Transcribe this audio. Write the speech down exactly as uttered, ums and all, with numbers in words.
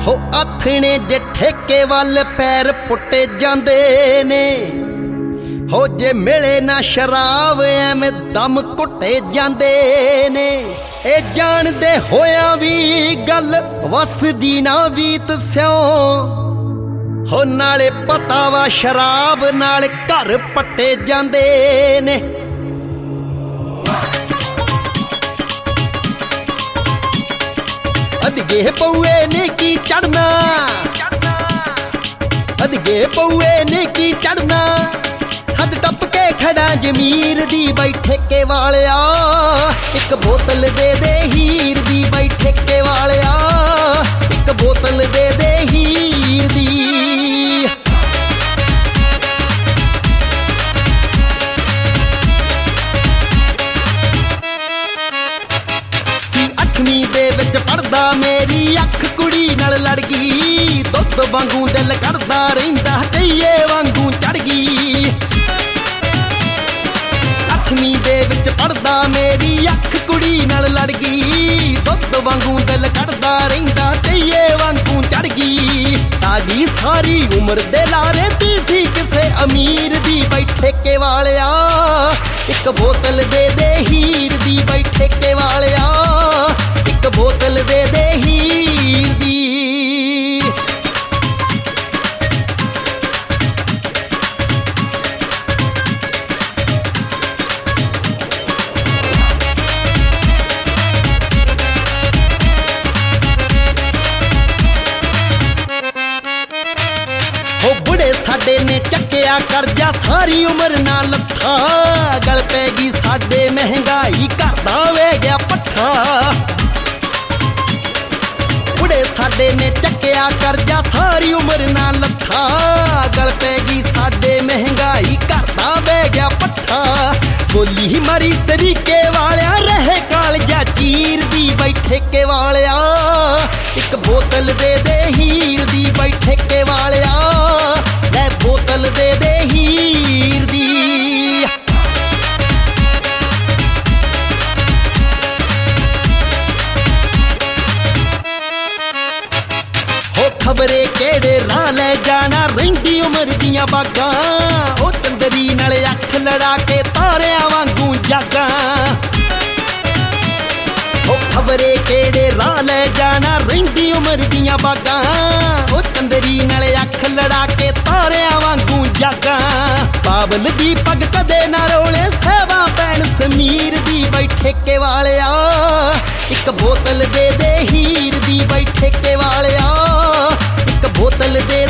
ਹੋ ਆਥਣੇ ਜੇ ਠੇਕੇ ਵੱਲ ਪੈਰ ਪੁੱਟੇ ਜਾਂਦੇ ਨੇ, ਹੋ ਜੇ ਮਿਲੇ ਨਾ ਸ਼ਰਾਬ ਐਵੇਂ ਦਮ ਘੁੱਟੇ ਜਾਂਦੇ ਨੇ। ਇਹ ਜਾਣਦੇ ਹੋਇਆ ਵੀ ਗੱਲ ਵਸਦੀ ਨਾ ਵੀਤ ਸਿਓ, ਹੋ ਨਾਲੇ ਪਤਾ ਵਾ ਸ਼ਰਾਬ ਨਾਲ ਘਰ ਪੱਟੇ ਜਾਂਦੇ ਨੇ। ਅਧਗੇ ਪਊਏ ਨੇ ਕੀ ਚੜਨਾ, ਅਧਗੇ ਪਊਏ ਨੇ ਕੀ ਚੜਨਾ, ਹੱਦ ਟੱਪ ਕੇ ਖੜਾ ਜਮੀਰ ਦੀ ਬਈ ਠੇਕੇ ਵਾਲਿਆ, ਇੱਕ ਬੋਤਲ ਦੇ ਦੇ ਹੀਰ ਦੀ ਬਈ ਠੇਕੇ ਵਾਲਿਆ, ਇੱਕ ਬੋਤਲ ਦੇ ਦੇ ਹੀਰ ਦੀ। ਸੀ ਅੱਠਵੀਂ ਦੇ ਵਿੱਚ ਪੜਦਾ ਮੇਰੀ ਅੱਖ ਕੁੜੀ ਨਾਲ ਲੜ ਗਈ, ਦੁੱਧ ਵਾਂਗੂ ਦਿਲ ਕੱਢਦਾ ਰਹਿੰਦਾ ਕਈਏ ਵਾਂਗੂ ਚੜ ਗਈ। ਅੱਠਵੀਂ ਦੇ ਵਿੱਚ ਪੜਦਾ ਮੇਰੀ ਅੱਖ ਕੁੜੀ ਨਾਲ ਲੜ ਗਈ, ਦੁੱਧ ਵਾਂਗੂ ਦਿਲ ਕੱਢਦਾ ਰਹਿੰਦਾ ਕਈਏ ਵਾਂਗੂ ਚੜ ਗਈ। ਆ ਗਈ ਸਾਰੀ ਉਮਰ ਦੇ ਲਾਰੇ ਤੀ ਸੀ ਕਿਸੇ ਅਮੀਰ ਦੀ ਬਈ ਠੇਕੇ ਵਾਲਿਆ, ਇੱਕ ਬੋਤਲ ਦੇ ਦੇ ਹੀਰ ਦੀ ਬਈ ਠੇਕੇ ਵਾਲਿਆ, ਇੱਕ ਬੋਤਲ ਦੇ ਦੇ ਹੀਰ ਦੀ। ਹੋ ਬੁੜੇ ਸਾਡੇ ਨੇ ਚੱਕਿਆ ਕਰਜ਼ਾ ਸਾਰੀ ਉਮਰ ਨਾਲ ਲੱਥਾ, ਗਲ ਪੈ ਗਈ ਸਾਡੇ ਮਹਿੰਗਾਈ ਘਰ ਦਾ ਵੇ ਗਿਆ ਪੱਠਾ। ਬੁੜੇ ਸਾਡੇ ਨੇ ਚੱਕਿਆ ਕਰਜ਼ਾ ਸਾਰੀ ਉਮਰ ਨਾਲ ਲੱਥਾ, ਗਲ ਪੈ ਗਈ ਸਾਡੇ ਮਹਿੰਗਾਈ ਘਰ ਦਾ ਵੇ ਗਿਆ ਪੱਠਾ। ਬੋਲੀ ਮਰੀ ਸਰੀਕੇ ਵਾਲਿਆ ਰਹੇ ਕਾਲਜਾ ਚੀਰ ਦੀ ਬਈ ਠੇਕੇ ਵਾਲਿਆ, ਇੱਕ ਬੋਤਲ ਦੇ ਦੇ ਹੀਰ ਦੀ ਬਈ ਠੇਕੇ ਵਾਲਿਆ, ਲੈ ਬੋਤਲ ਦੇ ਦੇ ਹੀਰ ਦੀ। ਹੋ ਖਬਰੇ ਕਿਹੜੇ ਰਾਹ ਲੈ ਜਾਣਾ ਰਹਿੰਦੀ ਉਮਰ ਦੀਆਂ ਬਾਗਾਂ, ਉਹ ਚੰਦਰੀ ਨਾਲ ਅੱਖ ਲੜਾ ਕੇ ਤਾਰਿਆਂ ਵਾਂਗੂ ਜਾਗਾਂ। ਉਹ ਖਬਰੇ ਕਿਹੜੇ ਰਾਹ ਲੈ ਜਾਣਾ ਰਹਿੰਦੀ ਉਮਰ ਦੀਆਂ ਬਾਗਾਂ, ਉਹ ਚੰਦਰੀ ਨਾਲ ਅੱਖ ਲੜਾ ਕੇ ਤਾਰਿਆਂ ਵਾਂਗੂ ਜਾਗਾਂ। ਬਾਬਲ ਦੀ ਪੱਗ ਕਦੇ ਨਾ ਰੋਲੇ ਸਹਿਬਾ ਭੈਣ ਸਮੀਰ ਦੀ ਬਈ ਠੇਕੇ ਵਾਲਿਆ, ਇੱਕ ਬੋਤਲ ਦੇ ਦੇ ਹੀਰ ਦੀ ਬਈ ਠੇਕੇ ਵਾਲਿਆ, ਇੱਕ ਬੋਤਲ ਦੇ